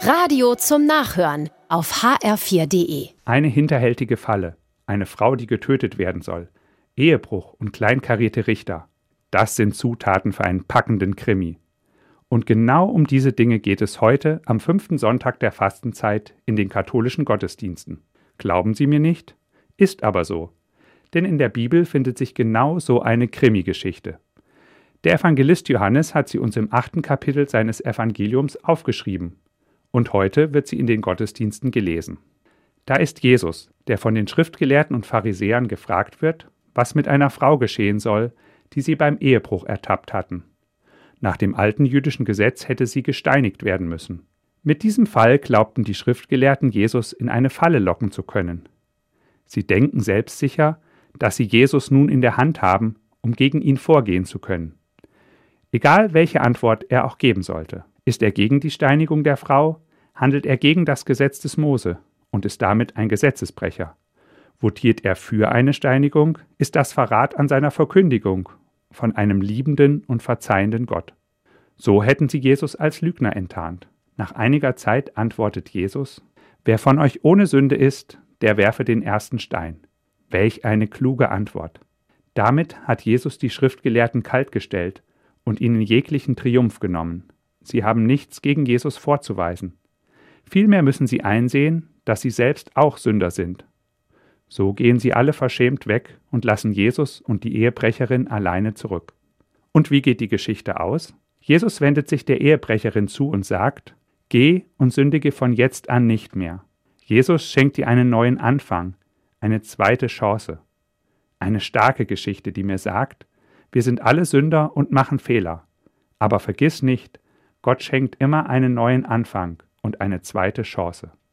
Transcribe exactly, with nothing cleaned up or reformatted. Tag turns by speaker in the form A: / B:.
A: Radio zum Nachhören auf h r vier punkt d e.
B: Eine hinterhältige Falle, eine Frau, die getötet werden soll, Ehebruch und kleinkarierte Richter. Das sind Zutaten für einen packenden Krimi. Und genau um diese Dinge geht es heute am fünften Sonntag der Fastenzeit in den katholischen Gottesdiensten. Glauben Sie mir nicht? Ist aber so. Denn in der Bibel findet sich genau so eine Krimi-Geschichte. Der Evangelist Johannes hat sie uns im achten Kapitel seines Evangeliums aufgeschrieben. Und heute wird sie in den Gottesdiensten gelesen. Da ist Jesus, der von den Schriftgelehrten und Pharisäern gefragt wird, was mit einer Frau geschehen soll, die sie beim Ehebruch ertappt hatten. Nach dem alten jüdischen Gesetz hätte sie gesteinigt werden müssen. Mit diesem Fall glaubten die Schriftgelehrten, Jesus in eine Falle locken zu können. Sie denken selbstsicher, dass sie Jesus nun in der Hand haben, um gegen ihn vorgehen zu können. Egal, welche Antwort er auch geben sollte. Ist er gegen die Steinigung der Frau, handelt er gegen das Gesetz des Mose und ist damit ein Gesetzesbrecher. Votiert er für eine Steinigung, ist das Verrat an seiner Verkündigung von einem liebenden und verzeihenden Gott. So hätten sie Jesus als Lügner enttarnt. Nach einiger Zeit antwortet Jesus: Wer von euch ohne Sünde ist, der werfe den ersten Stein. Welch eine kluge Antwort. Damit hat Jesus die Schriftgelehrten kaltgestellt und ihnen jeglichen Triumph genommen. Sie haben nichts gegen Jesus vorzuweisen. Vielmehr müssen sie einsehen, dass sie selbst auch Sünder sind. So gehen sie alle verschämt weg und lassen Jesus und die Ehebrecherin alleine zurück. Und wie geht die Geschichte aus? Jesus wendet sich der Ehebrecherin zu und sagt: Geh und sündige von jetzt an nicht mehr. Jesus schenkt dir einen neuen Anfang, eine zweite Chance. Eine starke Geschichte, die mir sagt, wir sind alle Sünder und machen Fehler. Aber vergiss nicht, Gott schenkt immer einen neuen Anfang und eine zweite Chance.